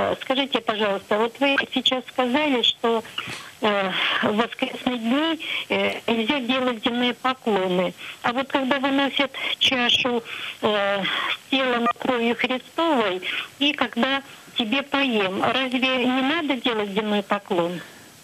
Скажите, пожалуйста, вот вы сейчас сказали, что в воскресные дни нельзя делать земные поклоны. А вот когда выносят чашу с телом и кровью Христовой, и когда тебе поем, разве не надо делать земной поклон?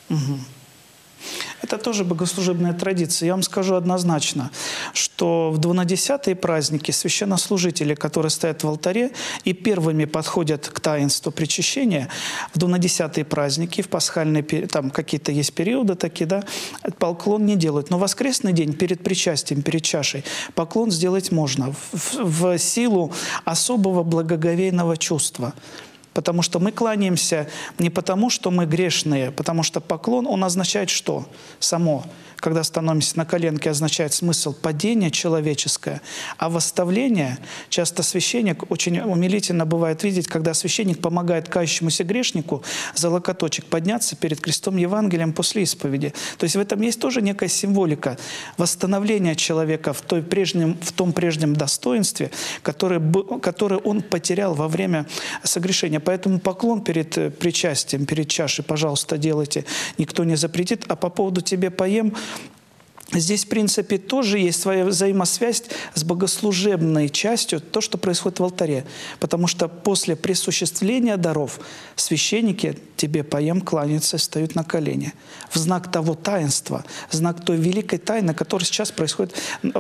Это тоже богослужебная традиция. Я вам скажу однозначно, что в 12-е праздники священнослужители, которые стоят в алтаре и первыми подходят к таинству причащения, в 12-е праздники, в пасхальные, там какие-то есть периоды такие, да, поклон не делают. Но в воскресный день перед причастием, перед чашей, поклон сделать можно в силу особого благоговейного чувства. Потому что мы кланяемся не потому, что мы грешные, потому что поклон, он означает что? Само. Когда становимся на коленки, означает смысл падения человеческое, а восставление, часто священник, очень умилительно бывает видеть, когда священник помогает кающемуся грешнику за локоточек подняться перед крестом Евангелием после исповеди. То есть в этом есть тоже некая символика восстановления человека в том прежнем достоинстве, которое он потерял во время согрешения. Поэтому поклон перед причастием, перед чашей, пожалуйста, делайте, никто не запретит. А по поводу «тебе поем», здесь, в принципе, тоже есть своя взаимосвязь с богослужебной частью, то, что происходит в алтаре. Потому что после присуществления даров священники «тебе поем» кланяются и встают на колени. В знак того таинства, в знак той великой тайны, которая сейчас происходит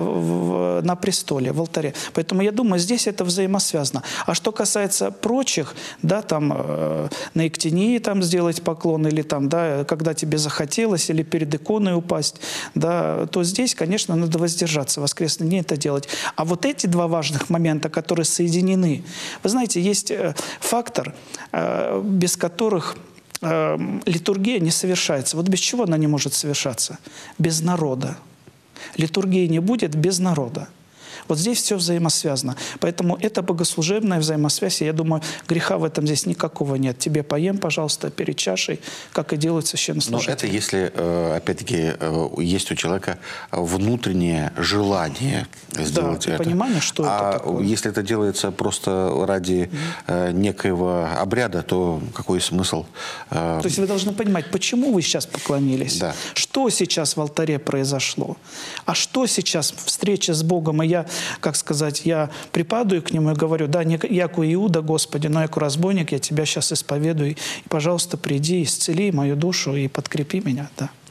на престоле, в алтаре. Поэтому я думаю, здесь это взаимосвязано. А что касается прочих, да, там, на эктинии там сделать поклон, или там, да, когда тебе захотелось, или перед иконой упасть, да, то здесь, конечно, надо воздержаться в воскресные дни это делать. А вот эти два важных момента, которые соединены, вы знаете, есть фактор, без которых литургия не совершается. Вот без чего она не может совершаться? Без народа. Литургии не будет без народа. Вот здесь все взаимосвязано. Поэтому это богослужебная взаимосвязь. И я думаю, греха в этом здесь никакого нет. «Тебе поем, пожалуйста, перед чашей», как и делают священнослужители. Но это если, опять-таки, есть у человека внутреннее желание сделать это. Понимание, что это такое. Если это делается просто ради некоего обряда, то какой смысл? То есть вы должны понимать, почему вы сейчас поклонились, да. Что сейчас в алтаре произошло, а что сейчас встреча с Богом, и я, как сказать, я припадаю к Нему и говорю, да, не яку Иуда, Господи, но яку разбойник, я Тебя сейчас исповедую, и, пожалуйста, приди, исцели мою душу и подкрепи меня, да.